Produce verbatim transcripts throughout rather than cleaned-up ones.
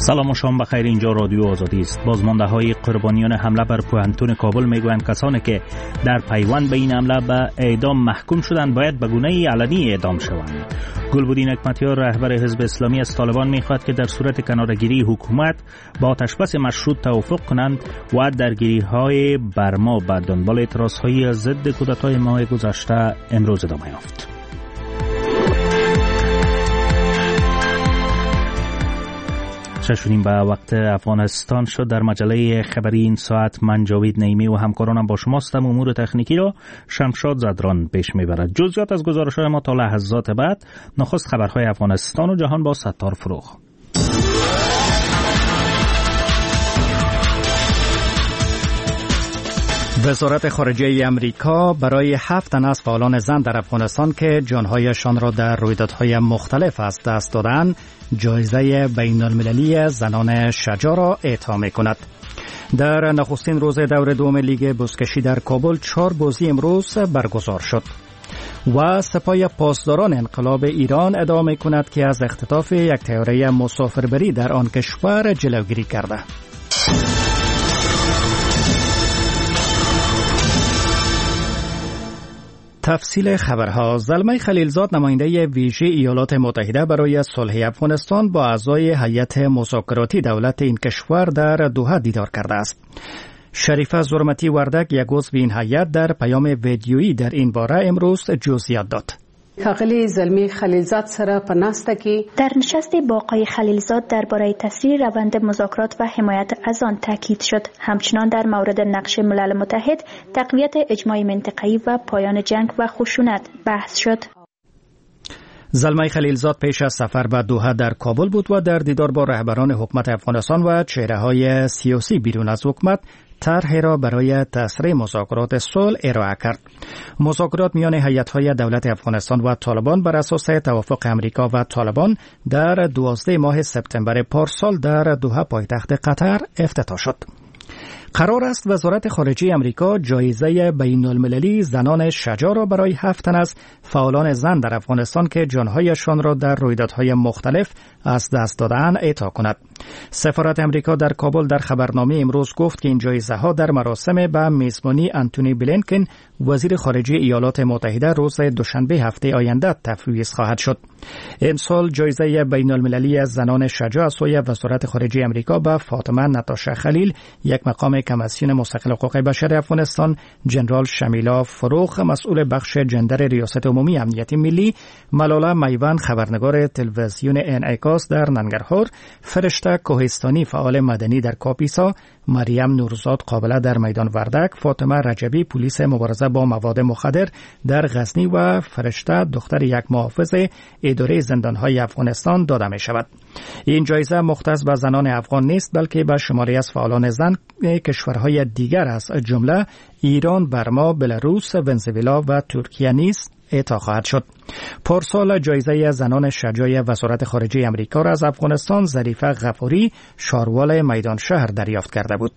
سلام و شام بخیر. اینجا رادیو آزادی است. بازمانده های قربانیان حمله بر پوهنتون کابل میگویند کسانی که در پیوند به این حمله به اعدام محکوم شدند باید به گونه علنی اعدام شوند. گلبدین حکمتیار رهبر حزب اسلامی از طالبان میخواد که در صورت کناره‌گیری حکومت با آتشبس مشروط توافق کنند و درگیری های برما به دنبال اعتراض های ضد کودتای ماه گذشته امروز ادامه یافت. شنیدیم به وقت افغانستان شد. در مجله خبری این ساعت من جاوید نعیمی و همکارانم با شما هستم. امور تکنیکی را شمشاد زدران پیش میبرد. جزئیات از گزارش‌های ما تا لحظات بعد. نخست خبرهای افغانستان و جهان با ستار فروغ. وزارت خارجه امریکا برای هفت تن از فعالان زن در افغانستان که جانهایشان را در رویدادهای مختلف از دست دادند جایزه بین المللی زنان شجاع را اعطا می‌کند. در نخستین روز دور دوم لیگ بزکشی در کابل چهار بازی امروز برگزار شد. و سپاه پاسداران انقلاب ایران ادعا می‌کند که از اختطاف یک طیاره مسافربری در آن کشور جلوگیری کرده. تفصیل خبرها. زلمه خلیلزاد نماینده ویژه ایالات متحده برای صلح افغانستان با اعضای هیئت مذاکراتی دولت این کشور در دوحه دیدار کرده است. شریفه زرمتی وردک یک عضو این هیئت در پیام ویدیویی در این باره امروز جزئیات داد. ښاغلي زلمی خلیلزاد سره په ناسته کې در نشست با آقای خلیلزاد درباره تسریع روند مذاکرات و حمایت از آن تاکید شد. همچنان در مورد نقش ملل متحد، تقویت اجماع منطقه‌ای و پایان جنگ و خشونت بحث شد. زلمه خلیلزاد پیش از سفر به دوحه در کابل بود و در دیدار با رهبران حکومت افغانستان و چهره‌های سیاسی بیرون از حکومت طرحی را برای تسریع مذاکرات صلح ارائه کرد. مذاکرات میان هیئت‌های دولت افغانستان و طالبان بر اساس توافق امریکا و طالبان در دوازده ماه سپتامبر پارسال در دوحه پایتخت قطر افتتاح شد. قرار است وزارت خارجه امریکا جایزه بین المللی زنان شجاع را برای هفت تن از فعالان زن در افغانستان که جانهایشان را در رویدادهای مختلف از دست دادند اعطا کند. سفارت امریکا در کابل در خبرنامه امروز گفت که این جایزه ها در مراسم به میزبانی آنتونی بلینکن وزیر خارجه ایالات متحده روز دوشنبه هفته آینده تفویض خواهد شد. امسال جایزه بین المللی زنان شجاع از سوی وزارت خارجه امریکا به فاطمه نتاشا خلیل، یک مقام کمیسیون مستقل حقوق بشر افغانستان، جنرال شمیلا فروغ مسئول بخش جندر ریاست عمومی امنیت ملی، ملاله میوان خبرنگار تلویزیون انعکاس در ننگرهار، فرشته کوهستانی فعال مدنی در کاپیسا، مریم نورزاد قابله در میدان وردک، فاطمه رجبی پلیس مبارزه با مواد مخدر در غزنی و فرشته دختر یک محافظ اداره زندانهای افغانستان داده می شود. این جایزه مختص به زنان افغان نیست بلکه به شماری از فعالان زن کشورهای دیگر از جمله ایران، برما، بلاروس، ونزوئلا و ترکیه نیز اعطا خواهد شد. پارسال جایزه زنان شجاع وزارت خارجه امریکا را از افغانستان ظریفه غفوری شاروال میدان شهر دریافت کرده بود.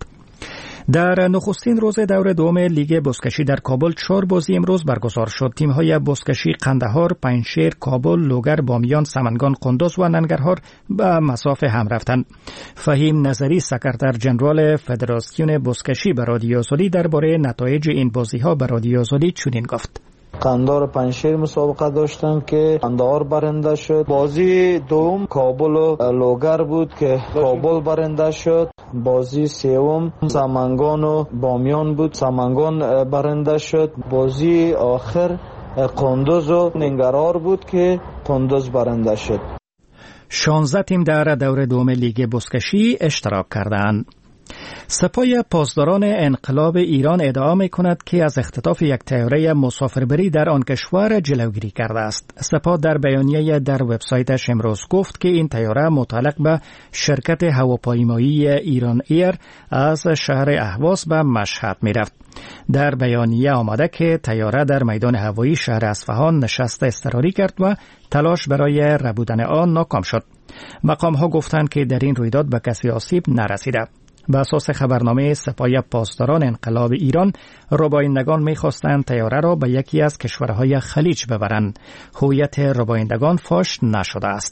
در نخستین روز دور دوم لیگ بزکشی در کابل چهار بازی امروز برگزار شد. تیم‌های بزکشی قندهار، پنجشیر، کابل، لوگر، بامیان، سمنگان، قندوز و ننگرهار به مسافه هم رفتند. فهیم نظری سکرتر جنرال فدراسیون بزکشی به رادیو آزادی درباره نتایج این بازی‌ها به رادیو آزادی چنین گفت: قندهار پنجشیر مسابقه داشتن که قندهار برنده شد. بازی دوم کابل و لوگر بود که کابل برنده شد. بازی سوم سمنگان و بامیان بود، سمنگان برنده شد. بازی آخر قندوز و ننگرهار بود که قندوز برنده شد. شانزده تیم در دور دوم لیگ بزکشی اشتراک کردند. سپاه پاسداران انقلاب ایران ادعا می‌کند که از اختطاف یک طیاره مسافربری در آن کشور جلوگیری کرده است. سپاه در بیانیه در وبسایتش امروز گفت که این طیاره متعلق به شرکت هواپیمایی ایران ایر از شهر اهواز به مشهد می‌رفت. در بیانیه آمده که طیاره در میدان هوایی شهر اصفهان نشست اضطراری کرد و تلاش برای ربودن آن ناکام شد. مقام‌ها گفتند که در این رویداد به کسی آسیب نرسیده. به اساس خبرنامه سپاه پاسداران انقلاب ایران، ربایندگان می‌خواستند طیاره را به یکی از کشورهای خلیج ببرند. هویت ربایندگان فاش نشده است.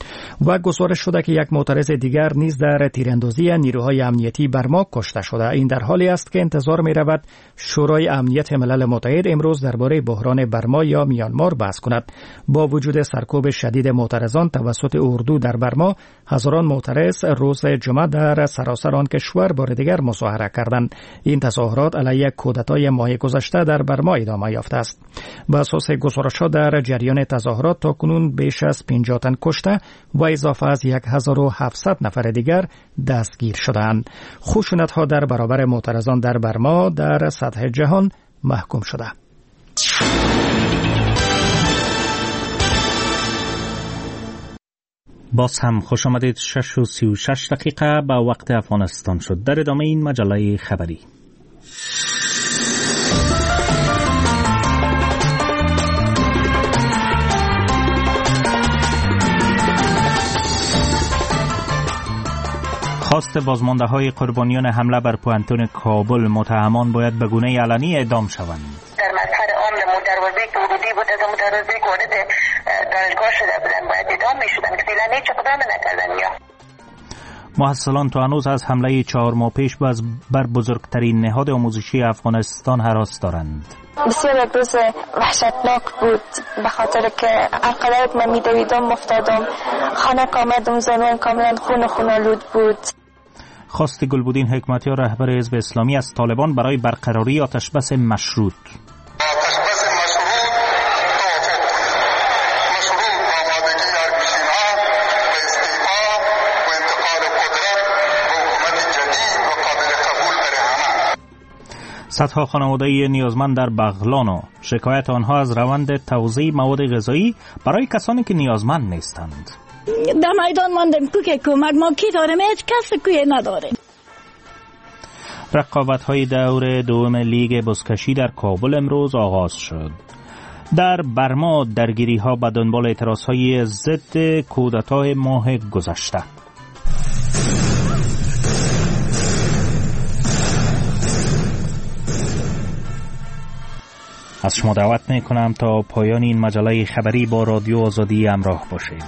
و گزارش شده که یک معترض دیگر نیز در تیراندازی نیروهای امنیتی برما کشته شده. این در حالی است که انتظار می رود شورای امنیت ملل متحد امروز درباره بحران برما یا میانمار بحث کند. با وجود سرکوب شدید معترضان توسط اردو در برما، هزاران معترض روز جمعه در سراسر آن کشور بار دیگر مظاهره کردند. این تظاهرات علیه کودتای ماه گذشته در برما ادامه یافته است. بر اساس گزارش‌ها در جریان تظاهرات تاکنون بیش از پنجاه تن کشته و اضافه از هزار و هفتصد نفر دیگر دستگیر شدند. خشونت‌ها در برابر معترضان در برما در سطح جهان محکوم شده. باز هم خوش آمدید. شش و سی و شش دقیقه به وقت افغانستان شد. در ادامه این مجله خبری، خواست بازمانده های قربانیان حمله بر پوانتون کابل، متهمان باید به گونه علنی اعدام شوند. در مظهر عام دروازه که ورودی بود از دروازه که وارد دانشگاه شده بودن باید اعدام میشدن که فعلا هیچ اقدام نکردن. یا محصلان تا هنوز از حمله چهار ماه پیش بر بزرگترین نهاد آموزشی افغانستان هراس دارند. بسیار یک روز وحشتناک بود، به خاطر که انقدر من میدویدم افتادم، خانه آمدم زنوان کاملا خون خونالود بود. خواست گلبودین حکمتیار رهبر حزب اسلامی از طالبان برای برقراری آتشبس مشروط. صدها خانواده نیازمند در بغلان و شکایت آنها از روند توزیع مواد غذایی برای کسانی که نیازمند نیستند. در میدان ماندیم که کمک ما کی داریم؟ هیچ کس کوی نداریم. رقابت‌های دور دوم لیگ بزکشی در کابل امروز آغاز شد. در برما درگیری‌ها به دنبال اعتراض‌های ضد کودتای ماه گذشته. از شما دعوت می کنم تا پایان این مجله خبری با رادیو آزادی همراه باشید.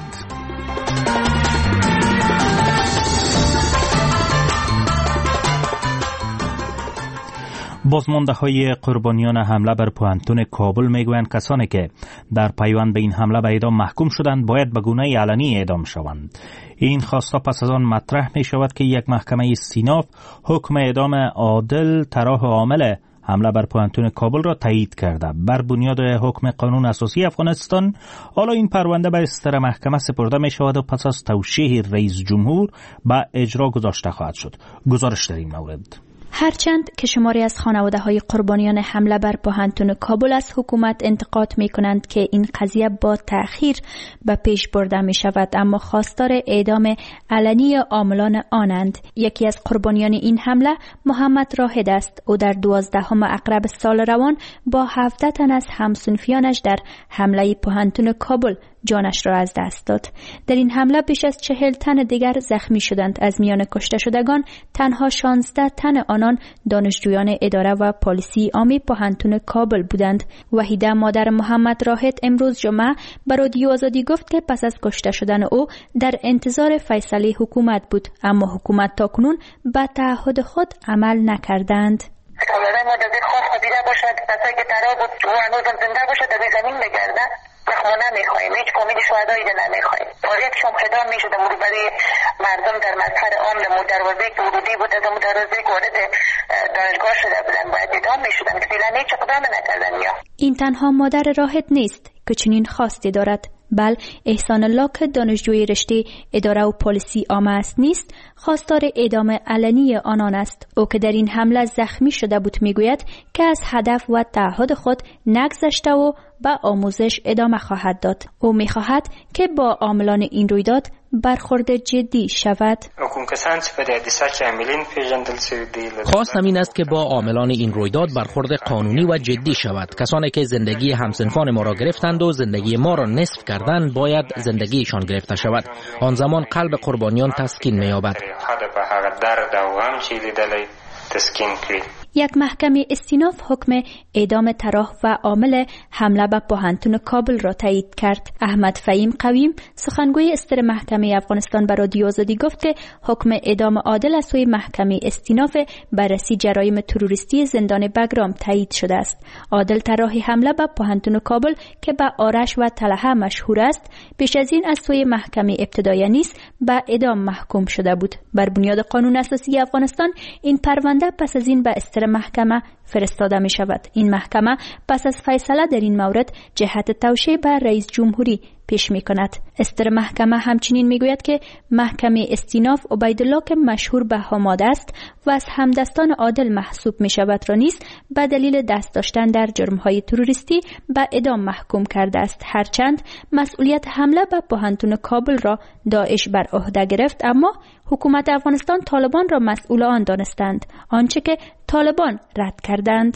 بازمانده های قربانیان حمله بر پوانتون کابل میگویند کسانی که در پیوند به این حمله به اعدام محکوم شدند باید به گونه علنی اعدام شوند. این خواسته پس از آن مطرح می شود که یک محکمه استیناف حکم اعدام عادل طراح عامل حمله بر پوانتون کابل را تایید کرده. بر بنیاد حکم قانون اساسی افغانستان حالا این پرونده به استر محکمه سپرده می شود و پس از توشیح رئیس جمهور به اجرا گذاشته خواهد شد. گزارش در این مورد. هرچند که شماری از خانواده های قربانیان حمله بر پوانتون کابل از حکومت انتقاد می کنند که این قضیه با تأخیر به پیش برده می شود، اما خواستار اعدام علنی عاملان آنند. یکی از قربانیان این حمله محمد راهد است. او در دوازدهم عقرب سال روان با هفده تن از همسنفیانش در حمله پوانتون کابل جانش را از دست داد. در این حمله بیش از چهل تن دیگر زخمی شدند. از میان کشته شدگان تنها شانزده تن آنان دانشجویان اداره و پلیسی عامی پوانتون کابل بودند. وحیده مادر محمد راهد امروز جمعه به رادیو آزادی گفت که پس از کشته شدن او در انتظار فیصله حکومت بود، اما حکومت تاکنون به تعهد خود عمل نکردند. طالبان منتظر خواب خوابیده باشد، کسایی که ترا بود و هنوزم زنده باشد در زمین بگردن. ما نمیخوایم، هیچ امید شهدایی ده نمیخوایم. فعالیتشون ادامه میشد برای مردم در مظهر عام دروازه که ورودی بود از دروازه که وارد دانشگاه شده بودن باید ادامه میشدن که فعلا هیچ اقدام نکردن. یا این تنها مادر راهد نیست که چنین خواستی دارد، بل احسان الله که دانشجوی رشته اداره و پلیسی عامه است نیست، خواستار اعدام علنی آنان است. او که در این حمله زخمی شده بود میگوید که از هدف و تعهد خود نگذشته و به آموزش ادامه خواهد داد. او میخواهد که با عاملان این رویداد برخورد جدی شود. خواستم این است که با عاملان این رویداد برخورد قانونی و جدی شود. کسانی که زندگی همسنفان ما را گرفتند و زندگی ما را نصف کردند باید زندگیشان گرفته شود. آن زمان قلب قربانیان تسکین می‌یابد. یک محکمه استیناف حکم اعدام طراح و عامل حمله به پوهنتون کابل را تایید کرد. احمد فهیم قویم سخنگوی استر محکمه افغانستان به رادیو آزادی گفت که حکم اعدام عادل از سوی محکمه استیناف بررسی جرایم تروریستی زندان بگرام تایید شده است. عادل طراح حمله به پوهنتون کابل که به آرش و طلحه مشهور است، پیش از این از سوی محکمه ابتدایی نیز به اعدام محکوم شده بود. بر بنیاد قانون اساسی افغانستان این پرونده پس از این به استر محکمه فرستاده می شود. این محکمه پس از فیصله در این مورد جهت توشیح به رئیس جمهوری پیش می کند. استر محکمه همچنین می گوید که محکمه استیناف عبیدالله که مشهور به حماد است و از همدستان عادل محسوب می شود را نیز به دلیل دست داشتن در جرمهای تروریستی به اعدام محکوم کرده است. هرچند مسئولیت حمله به پوهنتون کابل را داعش بر عهده گرفت، اما حکومت افغانستان طالبان را مسئول آن دانستند، آنچه که طالبان رد کردند.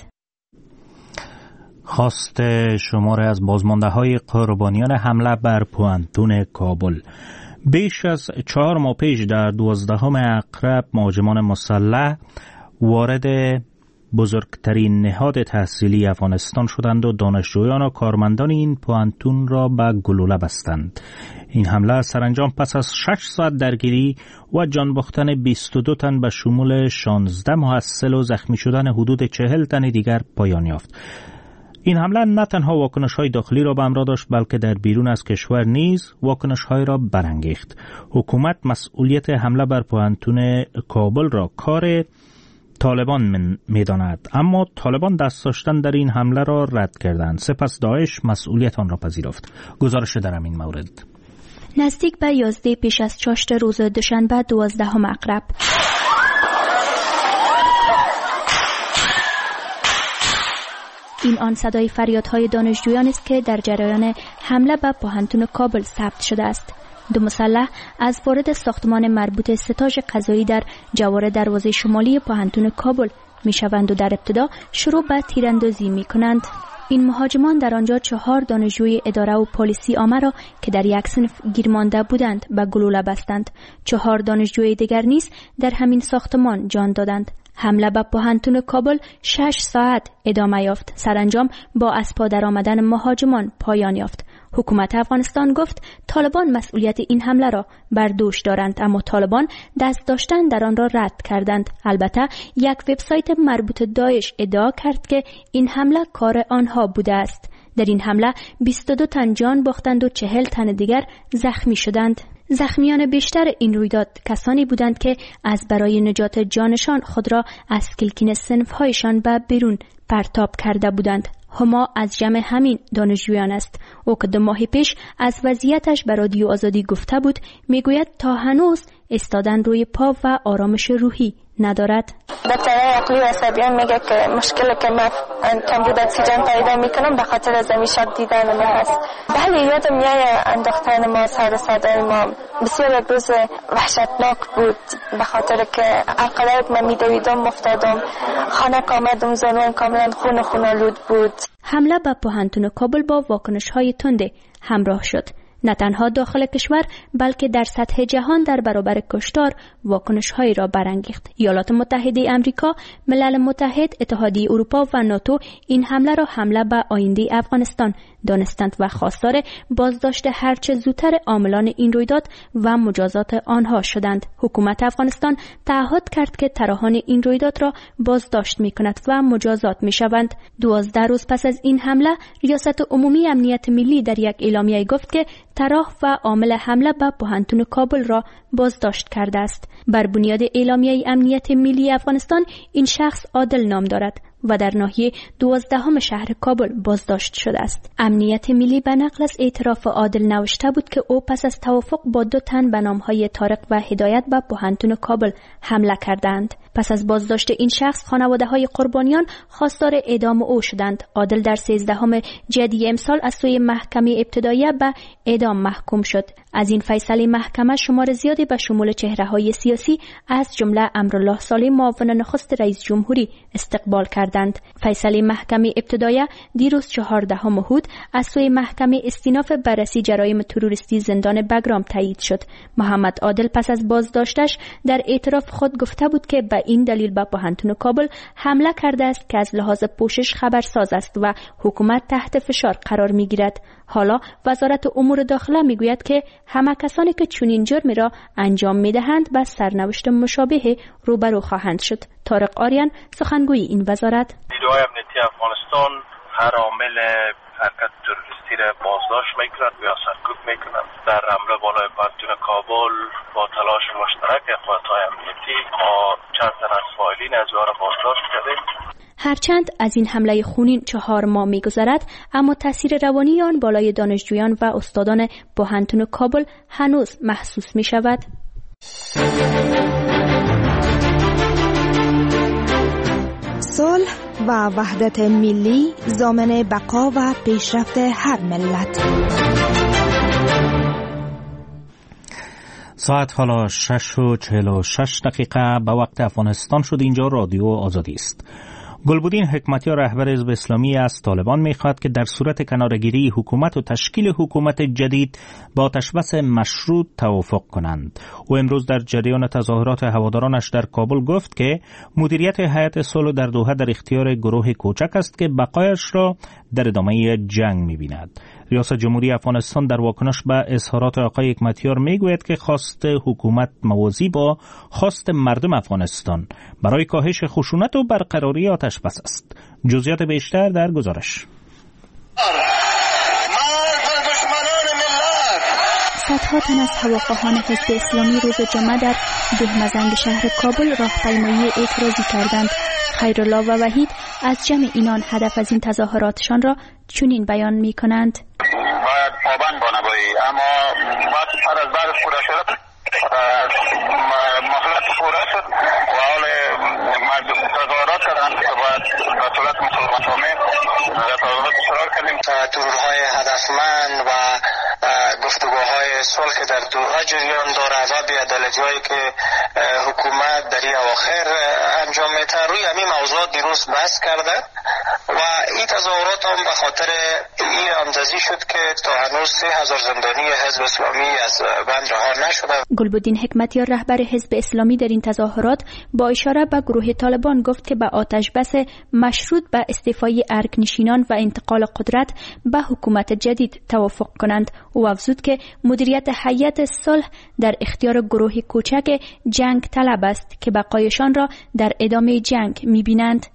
خواست شمار از بازمانده های قربانیان حمله بر پوهنتون کابل. بیش از چهار ماه پیش در دوازدهم اقرب مهاجمان مسلح وارد بزرگترین نهاد تحصیلی افغانستان شدند و دانشجویان و کارمندان این پوهنتون را به گلوله بستند. این حمله سرانجام پس از شش ساعت درگیری و جان باختن بیست و دو تن به شمول شانزده محصل و زخمی شدن حدود چهل تن دیگر پایان یافت. این حمله نه تنها واکنش‌های داخلی را به همراه داشت، بلکه در بیرون از کشور نیز واکنش‌های را برانگیخت. حکومت مسئولیت حمله بر پوهنتون کابل را کار طالبان می‌داند، اما طالبان دست داشتن در این حمله را رد کردند. سپس داعش مسئولیت آن را پذیرفت. گزارش در این مورد. نزدیک به یازده پیش از چاشت روز دوشنبه دوازدهم اقرب این آن صدای فریادهای دانشجویان است که در جریان حمله به پوهنتون کابل ثبت شده است. دو مسلح از وارد ساختمان مربوط ستاژ قضایی در جوار دروازه شمالی پوهنتون کابل می شوند و در ابتدا شروع به تیراندازی می کنند. این مهاجمان در آنجا چهار دانشجوی اداره و پلیسی عامه را که در یک صنف گیر مانده بودند به گلوله بستند. چهار دانشجوی دیگر نیز در همین ساختمان جان دادند. حمله به پوهنتون کابل شش ساعت ادامه یافت. سرانجام با از پا در آمدن مهاجمان پایان یافت. حکومت افغانستان گفت طالبان مسئولیت این حمله را بر دوش دارند، اما طالبان دست داشتن در آن را رد کردند. البته یک وبسایت مربوط داعش ادعا کرد که این حمله کار آنها بوده است. در این حمله بیست و دو تن جان باختند و چهل تن دیگر زخمی شدند. زخمیان بیشتر این رویداد کسانی بودند که از برای نجات جانشان خود را از کلکین صنف‌هایشان به بیرون پرتاب کرده بودند. هما از جمع همین دانشجویان است. او که دو ماه پیش از وضعیتش به رادیو آزادی گفته بود، میگوید تا هنوز ایستادن روی پا و آرامش روحی ندارد. دکتر عقلی و عصبیان میگه که مشکلی که من کمبود اکسیژن پیدا میکنم به خاطر زمین شب دیدن من هست. بله یادم میاد انداختن ما سر صدای ما بسیار یک روز وحشتناک بود، به خاطر که عقلایت من میدویدم مفتادم، خانه آمدم زنون کاملا خون خونالود بود. حمله به پوهنتون کابل با واکنش های تنده همراه شد. نه تنها داخل کشور بلکه در سطح جهان در برابر کشتار واکنش‌هایی را برانگیخت. ایالات متحده آمریکا، ملل متحد، اتحادیه اروپا و ناتو این حمله را حمله به آینده افغانستان دانستند و خواستار بازداشت هرچه زودتر عاملان این رویداد و مجازات آنها شدند. حکومت افغانستان تعهد کرد که طراحان این رویداد را بازداشت می‌کند و مجازات می‌شوند. دوازده روز پس از این حمله، ریاست عمومی امنیت ملی در یک اعلامیه گفت که طراح و عامل حمله به پوهنتون کابل را بازداشت کرده است. بر بنیاد اعلامیه امنیت ملی افغانستان این شخص عادل نام دارد و در ناحیه دوازدهم شهر کابل بازداشت شده است. امنیت ملی به نقل از اعتراف عادل نوشته بود که او پس از توافق با دو تن به نامهای طارق و هدایت به پوهنتون کابل حمله کردند. پس از بازداشت این شخص، خانواده های قربانیان خواستار اعدام او شدند. عادل در سیزدهم جدی امسال از سوی محکمه ابتدایی به اعدام محکوم شد. از این فیصله محکمه شمار زیادی به شمول چهره‌های سیاسی از جمله امرالله صالح معاون نخست رئیس جمهوری استقبال کرد. کردند. فیصله محکمه ابتدایی دیروز چهاردهم هود از سوی محکمه استیناف بررسی جرایم تروریستی زندان بگرام تایید شد. محمد عادل پس از بازداشتش در اعتراف خود گفته بود که به این دلیل به پوهنتون کابل حمله کرده است که از لحاظ پوشش خبرساز است و حکومت تحت فشار قرار میگیرد. حالا وزارت امور داخله میگوید که همه کسانی که چنین جرمی را انجام میدهند با سرنوشت مشابه روبرو خواهند شد. طارق آریان سخنگوی این وزارت: نیروهای امنیتی افغانستان هر عامل حرکت تروریستی را بازداشت میکنند و یا سرکوب میکنند. در حمله بالای پوهنتون کابل با تلاش مشترک قوات‌های امنیتی ما چند تن از فاعلین از آن را بازداشت کردیم. هرچند از این حمله خونین چهار ماه می‌گذرد، اما تاثیر روانی آن بالای دانشجویان و استادان پوهنتون کابل هنوز محسوس می‌شود. صلح و وحدت ملی ضامن بقا و پیشرفت هر ملت. ساعت حالا شش و چهل و شش دقیقه به وقت افغانستان شد. اینجا رادیو آزادی است. گلبدین حکمتیار رهبر حزب اسلامی از طالبان می‌خواهد که در صورت کناره‌گیری حکومت و تشکیل حکومت جدید با آتشبس مشروط توافق کنند. او امروز در جریان تظاهرات هوادارانش در کابل گفت که مدیریت هیئت صلح در دوحه در اختیار گروه کوچک است که بقایش را در ادامه جنگ می‌بیند. ریاست جمهوری افغانستان در واکنش به اظهارات آقای حکمتیار میگوید که خواست حکومت موازی با خواست مردم افغانستان برای کاهش خشونت و برقراری آتشبس است. جزئیات بیشتر در گزارش. صدها تن از هواخواهان حزب اسلامی روز جمعه در دهمزنگ شهر کابل راهپیمایی اعتراضی کردند. خیرالله و وحید از جمع اینان هدف از این تظاهراتشان را چنین بیان می کنند: باید پابند بانوایی، اما وقتی پر از بعد پورا شد مهلت پورا شد و حال مردم تظاهرات کردند که باید به صورت مسلمانانه در تظاهرات اشتراک کنیم. درودهای هدفمند و گفتگوهای صلح که در دوحه جریان داره و بی‌عدالتی‌هایی که حکومت در این اواخر انجام میده روی همین موضوعات دیروز بحث کرده و این تظاهرات هم به خاطر این اندازی شد که تا هنوز سه هزار زندانی حزب اسلامی از بند رها نشده. گلبدین حکمتیار رهبر حزب اسلامی در این تظاهرات با اشاره به گروه طالبان گفت که به آتش بس مشروط به استعفای ارگنشینان و انتقال قدرت به حکومت جدید توافق کنند. او افزود که مدیریت هیئت صلح در اختیار گروه کوچک جنگ طلب است که بقایشان را در ادامه جنگ می‌بینند.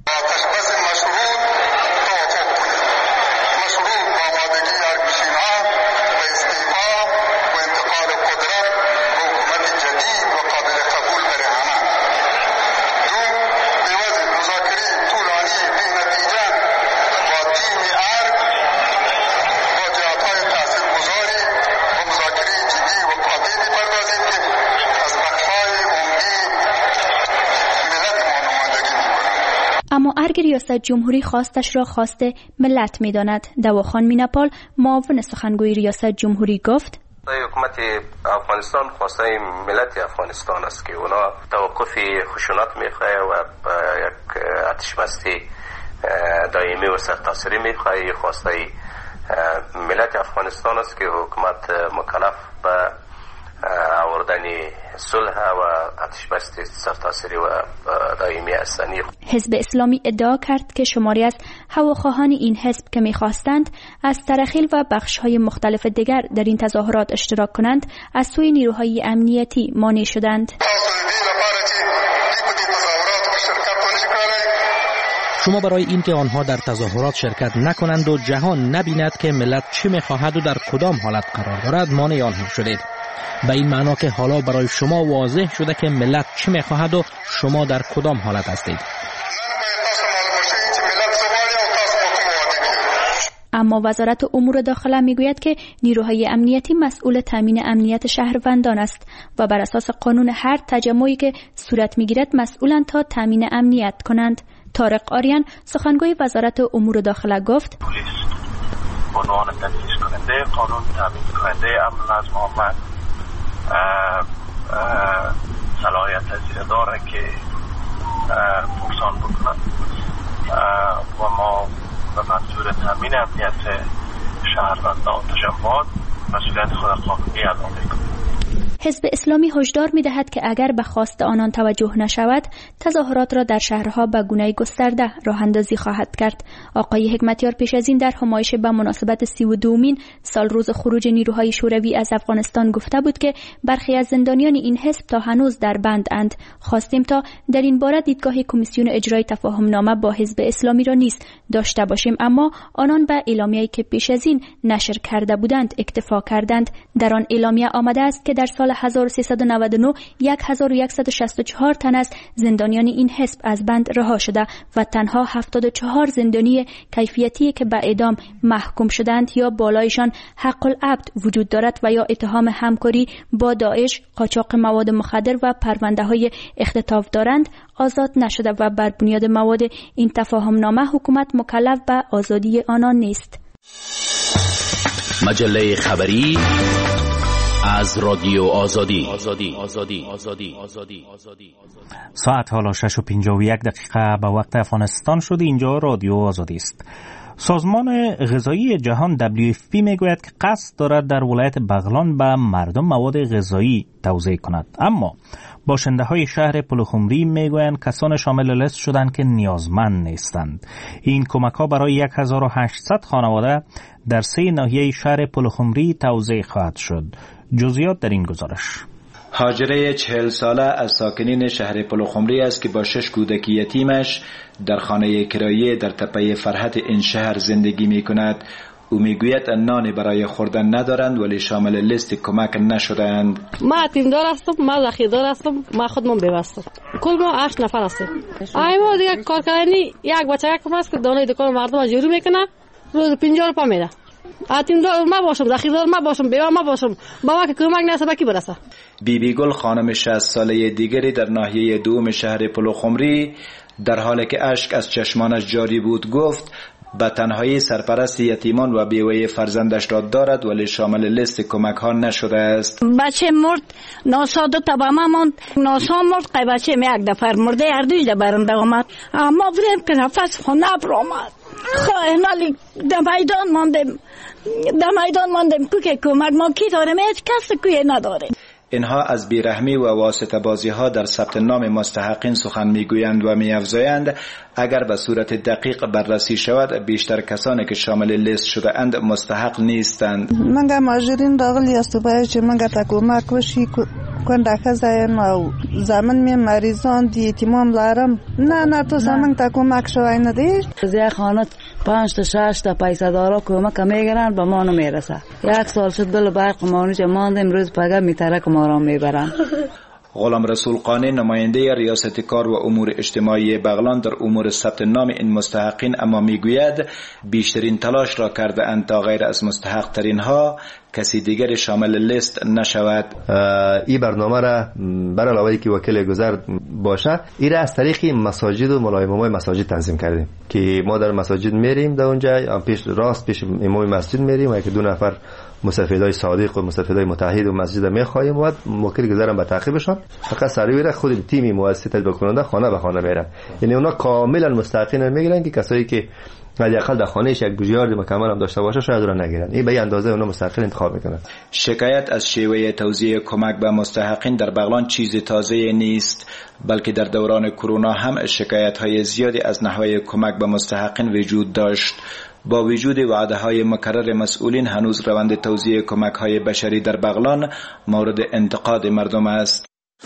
اما ارگ ریاست جمهوری خواستش را خواست ملت می‌داند. دواخان میناپال معاون سخنگوی ریاست جمهوری گفت: حکومت افغانستان خواسته ملت افغانستان است که اونا توقف خشونت می‌خواه و یک آتش‌بسی دائمی و سرتاسری می‌خواه. خواسته ملت افغانستان است که حکومت مکلف به آوردن صلح و آتش‌بس سرتاسری و دائمی است. حزب اسلامی ادعا کرد که شماری از هواخواهان این حزب که می‌خواستند از ترخیل و بخش‌های مختلف دیگر در این تظاهرات اشتراک کنند از سوی نیروهای امنیتی مانع شدند. شما برای اینکه آنها در تظاهرات شرکت نکنند و جهان نبیند که ملت چه می‌خواهد و در کدام حالت قرار دارد مانع آنها شدید. به این معنا که حالا برای شما واضح شده که ملت چه می‌خواهد و شما در کدام حالت هستید. اما وزارت امور داخله میگوید که نیروهای امنیتی مسئول تامین امنیت شهروندان است و بر اساس قانون هر تجمعی که صورت میگیرد مسئولند تا تامین امنیت کنند. طارق آریان سخنگوی وزارت امور داخله گفت: پلیس عنوان تدریس کننده قانون تامین کننده امن نظم و آمن صلاحیت زیر داره که پرسان بکنند. و ما به منظور تامین امنیت شهروندان و تجمعات مسئولیت خود قانونی ادا میکنیم. حزب اسلامی هشدار می‌دهد که اگر به خواست آنان توجه نشود، تظاهرات را در شهرها به گونه‌ای گسترده راه اندازی خواهد کرد. آقای حکمتیار پیش از این در همایش به مناسبت سی و دومین سال روز خروج نیروهای شوروی از افغانستان گفته بود که برخی از زندانیان این حزب تا هنوز در بند اند. خواستیم تا در این باره دیدگاه کمیسیون اجرای تفاهم نامه با حزب اسلامی را نیز داشته باشیم، اما آنان به اعلامیه‌ای که پیش از این نشر کرده بودند اکتفا کردند. در آن اعلامیه آمده است که در سال هزار و سیصد و نود و نه هزار و صد و شصت و چهار تن از زندانیان این حزب از بند رها شده و تنها هفتاد و چهار زندانی کیفیتی که به اعدام محکوم شدند یا بالایشان حق العبد وجود دارد و یا اتهام همکاری با داعش، قاچاق مواد مخدر و پرونده های اختطاف دارند آزاد نشده و بر بنیاد مواد این تفاهم نامه حکومت مکلف به آزادی آنان نیست. مجله خبری از رادیو آزادی. آزادی. آزادی. آزادی. آزادی. آزادی. ساعت حالا شش و پنجاه و یک دقیقه به وقت افغانستان شده. اینجا رادیو آزادی است. سازمان غذایی جهان دبلیو اف پی میگوید که قصد دارد در ولایت بغلان به مردم مواد غذایی توزیع کند، اما باشنده های شهر پلخمری میگویند کسان شامل لیست شدند که نیازمند نیستند. این کمک ها برای هزار و هشتصد خانواده در سه ناحیه شهر پلخمری توزیع خواهد شد. جزئیات در این گزارش. هاجره چهل ساله از ساکنین شهر پلخمری است که با شش کودک یتیمش در خانه کرایه در تپه فرحت این شهر زندگی می کند. او میگوید نان برای خوردن ندارند ولی شامل لیست کمک نشدند. ما تیمدار هستم، ما ذخیردار هستم، ما خودمون بیوستم. کل ما هشت نفر هستیم. ای ما دیگه کار کردنی یک بچه کم است که دانه دکان مردم جورو میکنه، روز پنجاه پا میده. تیمدار ما باشم، ذخیردار ما باشم، بیوه ما باشم، با ما که کمک نشه با کی برسه. بی بی گل خانم شصت ساله دیگری در ناحیه دوم شهر پلخمری در حالی که اشک از چشمانش جاری بود گفت به تنهایی سرپرست یتیمان و بیوه فرزندش را دارد ولی شامل لیست کمک ها نشده است. بچه مرد ناسا دو تا با ما ماند، ناسا مرد قی بچه می یک دفر مرده هر دوی ده برنده آمد، اما بریم که نفس خونه بر آمد. خواه نالی در میدان ماندیم، در میدان ماندیم که کمک ما کی داریم، هیچ کس که نداریم. اینها از بیرحمی و واسطه بازی ها در ثبت نام مستحقین سخن میگویند و میافزایند اگر به صورت دقیق بررسی شود بیشتر کسانی که شامل لیست شده اند مستحق نیستند. منگه ماجرین راغلی است باید چه منگه تکومک وشی کنده خزایم و زمن می مریضان دیتیمام لارم نه نه تو زمن تکومک شوی ندیر زی خانت پنج تا شش تا پیسه دارا کمک میگیرن به ما نمیرسه. یک سال شد بل برق مانوچ ماند امروز پگه میترک ما را میبرن. غلام رسول قانی نماینده ریاست کار و امور اجتماعی بغلان در امور ثبت نام این مستحقین اما میگوید بیشترین تلاش را کرده اند تا غیر از مستحق ترین ها کسی دیگر شامل لیست نشود. این برنامه را بر علاوه که وکیل گذر باشه این را از طریق مساجد و مولای امامای مساجد تنظیم کردیم که ما در مساجد میریم، در اونجا پیش راست پیش امام مسجد میریم و که دو نفر مستفیدای صادق و مستفیدای متحد و مسجد میخوایم و وکیل گذرم به تعقیبشان فقط سروی را خود تیم مؤسسه تطبیق کننده خانه به خانه میرن، یعنی اونا کاملا مستحقین میگیرن که کسایی که حداقل در خانهش یک بوجیارد مکمل هم داشته باشه شاید را نگیرن. این به اندازه اونا مستحقین انتخاب میکنن. شکایت از شیوه توزیع کمک به مستحقین در بغلان چیز تازه نیست، بلکه در دوران کرونا هم شکایت های زیادی از نحوه کمک به مستحقین وجود داشت. با وجود وعده های مکرر مسئولین هنوز روند توزیع کمک های بشری در بغلان مورد انتقاد مردم است.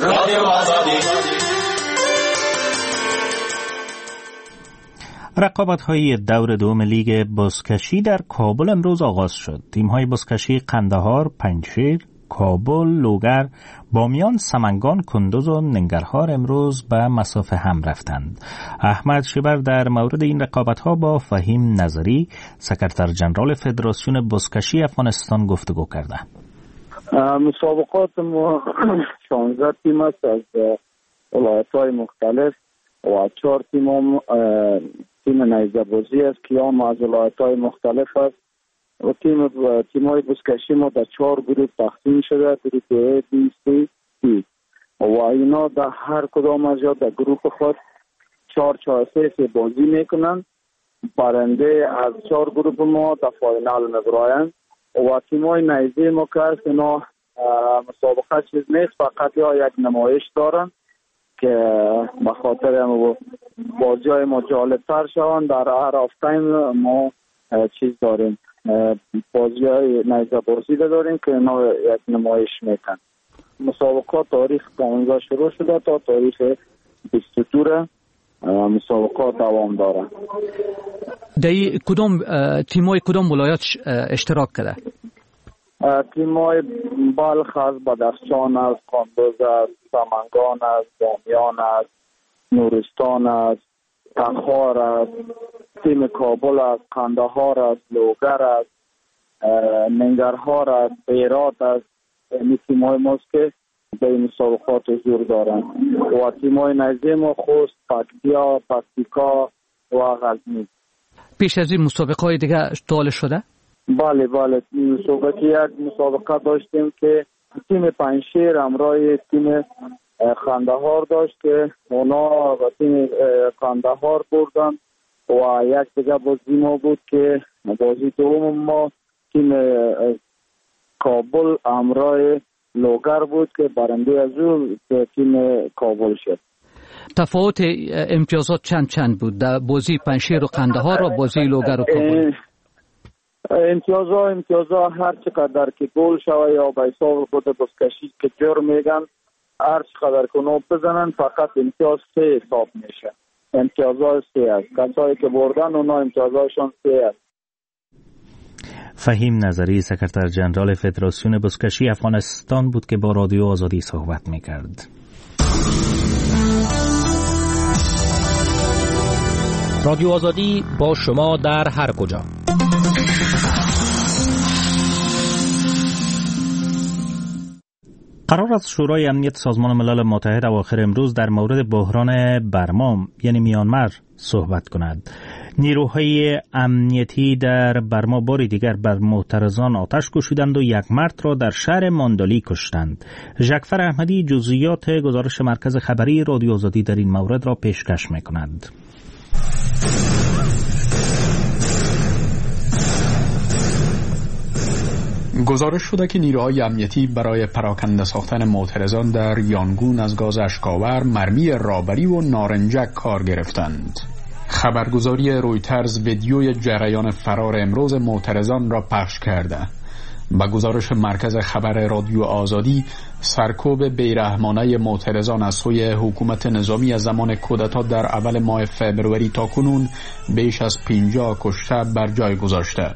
رقابت‌های دور دوم لیگ بزکشی در کابل امروز آغاز شد. تیم‌های بزکشی قندهار، پنجشیر، کابل، لوگر، بامیان، سمنگان، کندوز و ننگرهار امروز به مسافه هم رفتند. احمد شبر در مورد این رقابت‌ها با فهیم نظری، سکرتر جنرال فدراسیون بزکشی افغانستان گفتگو کرده. مسابقات ما شانزده تیم است از ولایت‌های مختلف و چهار تیم هم تیم نیزه بازی است که هم از ولایت‌های مختلف است و تیم تیم‌های بزکشی ما در چهار گروه تقسیم شده، گروه A، B، C، D و اینا در هر کدام از یا در گروه خود چهار چهار سه سه بازی میکنن. برنده از چهار گروپ ما تا فاینال میبراین و تیمای نیزه ما که هست اینا مسابقه چیز نیست، فقط یا یک نمایش دارن که به خاطر بازی های ما جالب تر شوند. در هر آف تایم ما چیز داریم، بازی های نیزه بازی داریم که اینا یک نمایش میکن. مسابقات تاریخ پانزده شروع شده تا تاریخ بیست و دو مسابقات دوام داره. در کدام تیمای کدام ولایت اشتراک کرده؟ تیمای بلخ است، بدخشان است، کندوز است، سمنگان است، بامیان است، نورستان است، تخار است، تیم کابل است، قندهار است، لوگر است، ننگرهار است، هرات است. این تیمای ماست که به این مسابقات حضور دارند و تیمای نیزه ما خوست، پکتیا، پکتیکا و غزنی. پیش از این مسابقه های دیگه دال شده؟ بله بله، مسابقه یک مسابقه داشتیم که تیم پنجشیر همراه تیم قندهار داشت که اونا و تیم قندهار بردن و یک دیگه بازی ما بود که بازی دوم ما تیم کابل همراه لوگر بود که برنده از اون تیم کابل شد. تفاوت امتیازات چند چند بود در بازی پنجشیر و قندهار و بازی لوگر و کابل؟ امتیازها امتیازها هر چقدر که گل شوه یا به حساب خود بزکشی که جور میگن، هر چقدر که نوب بزنن فقط امتیاز سه حساب میشه. امتیازها سه است، کسایی که بردن اونا امتیازهاشون سه است. فهیم نظری سکرتر جنرال فدراسیون بزکشی افغانستان بود که با رادیو آزادی صحبت میکرد. رادیو آزادی با شما در هر کجا. قرار است شورای امنیت سازمان ملل متحد اواخر امروز در مورد بحران برما یعنی میانمار صحبت کند. نیروهای امنیتی در برما باری دیگر بر معترضان آتش کشیدند و یک مرد را در شهر ماندالی کشتند. ژکفر احمدی جزئیات گزارش مرکز خبری رادیو آزادی در این مورد را پیشکش می‌کند. گزارش شده که نیروهای امنیتی برای پراکنده ساختن معترضان در یانگون از گاز اشک‌آور، مرمی رابری و نارنجک کار گرفتند. خبرگزاری رویترز ویدیوی جریان فرار امروز معترضان را پخش کرده. با گزارش مرکز خبر رادیو آزادی، سرکوب بیرحمانه معترضان از سوی حکومت نظامی از زمان کودتا در اول ماه فبروری تا کنون بیش از پنجاه کشته بر جای گذاشته.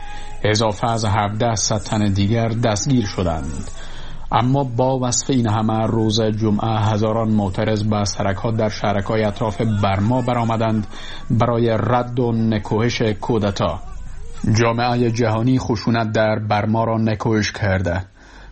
اضافه از هفده صد تن دیگر دستگیر شدند. اما با وصف این همه روز جمعه هزاران معترض به سرک‌ها در شهرک‌های اطراف برما برآمدند برای رد و نکوهش کودتا. جامعه جهانی خشونت در برما را نکوهش کرده.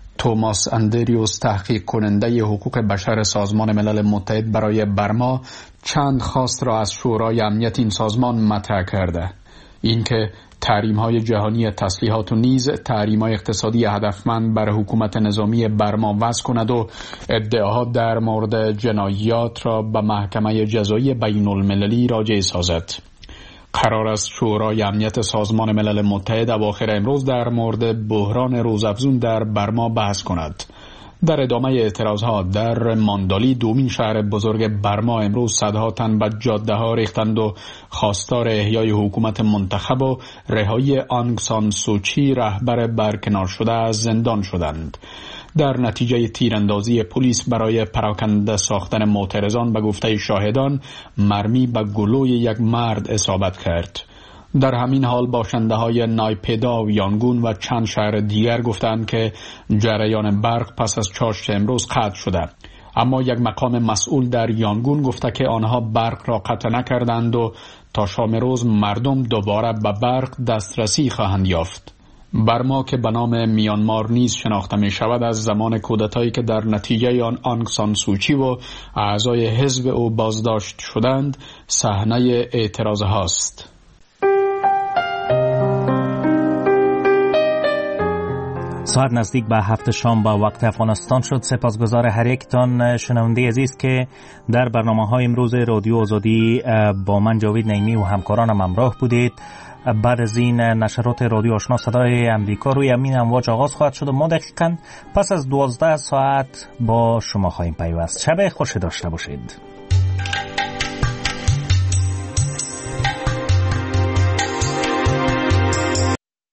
توماس اندریوس، تحقیق کننده حقوق بشر سازمان ملل متحد برای برما، چند خواست را از شورای امنیت این سازمان مطرح کرده. اینکه تحریم‌های جهانی تسلیحات و نیز تحریم‌های اقتصادی هدفمند بر حکومت نظامی برما وضع کند و ادعاها در مورد جنایات را به محکمه جزایی بین‌المللی راجع سازد. قرار است شورای امنیت سازمان ملل متحد اواخر امروز در مورد بحران روزافزون در برما بحث کند. در ادامه اعتراضها در ماندالی، دومین شهر بزرگ برما، امروز صدها تن به جاده ها ریختند و خواستار احیای حکومت منتخب و رهایی آنگ سان سوچی، رهبر برکنار شده، از زندان شدند. در نتیجه تیراندازی پلیس برای پراکنده ساختن معترضان به گفته شاهدان، مرمی به گلوی یک مرد اصابت کرد. در همین حال باشنده های نایپیدا و یانگون و چند شهر دیگر گفتند که جریان برق پس از چاشت امروز قطع شده. اما یک مقام مسئول در یانگون گفته که آنها برق را قطع نکردند و تا شام روز مردم دوباره به برق دسترسی خواهند یافت. برما که به نام میانمار نیز شناخته می شود، از زمان کودتایی که در نتیجه آن آنگ سان سوچی و اعضای حزب او بازداشت شدند صحنه اعتراض هاست. ساعت نزدیک به هفت شام با وقت افغانستان شد. سپاسگزار هر یکتان شنونده عزیز که در برنامه های امروز رادیو آزادی با من جاوید نعیمی و همکارانم همراه بودید. بعد از این نشرات رادیو آشنا صدای امریکا روی امین امواج آغاز خواهد شد و ما دقیقاً پس از دوازده ساعت با شما خواهیم پیوست. شب خوش داشته باشید.